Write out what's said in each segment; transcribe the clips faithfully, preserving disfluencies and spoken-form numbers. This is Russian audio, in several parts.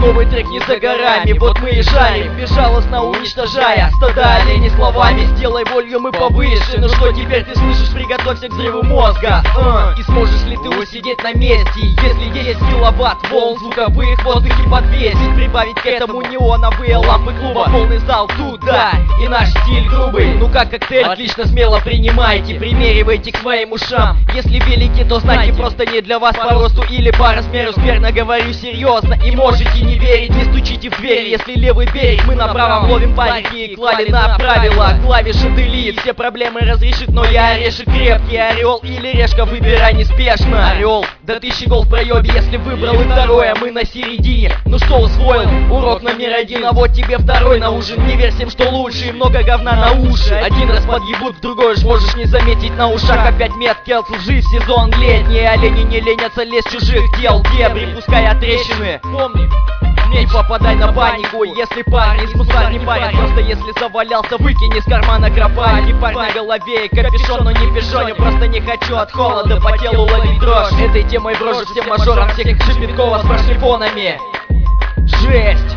Новый трек не за горами, вот мы и жарим, безжалостно уничтожая стада оленей словами. Сделай волю мы повыше, ну что теперь ты слышишь, приготовься к взрыву мозга. uh. И сможешь ли ты усидеть на месте, если десять киловатт волн звуковых в воздухе подвесить? Прибавить к этому неоновые лампы клуба, полный зал туда, и наш стиль грубый. Ну как коктейль, отлично, смело принимайте, примеривайте к своим ушам. Если велики, то знаки просто не для вас по росту или по размеру. Скверно говорю серьезно, и можете не верить, не стучите в дверь. Если левый берег, мы на правом ловим парики и клали на правила. Клавиши делит, все проблемы разрешит, но я орешек крепкий. Орел или решка, выбирай неспешно. Орел, да ты щегол в проебе, если выбрал и второе, мы на середине. Ну что, усвоил урок номер один, а вот тебе второй на ужин. Не верь всем, что лучше, и много говна на уши. Один раз подъебут, в другой ж можешь не заметить на ушах. Опять метки от лжи в сезон летний. Олени не ленятся лезть в чужих дел, дебри, пускай трещины. Помни, не попадай на панику, если парни с мусор не парят. Просто если завалялся, выкини из кармана кропать. И парь на голове, и капюшон, но не пижоню. Просто не хочу от холода по телу ловить дрожь. Этой темой брожу всем мажорам, всех Джипенкова с башнефонами. Жесть!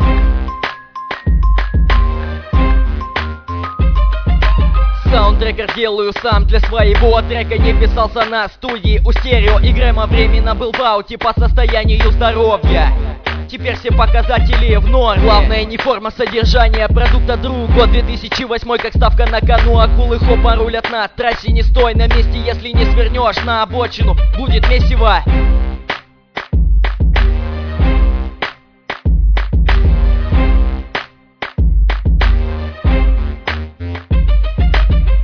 Саундтрекер делаю сам для своего трека, не писался на студии у стерео. И Грэма временно был в ауте по состоянию здоровья. Теперь все показатели в норме. Главное не форма содержания продукта, друг. Год две тысячи восьмой, как ставка на кону. Акулы хопа рулят на трассе, не стой на месте, если не свернешь на обочину. Будет месиво.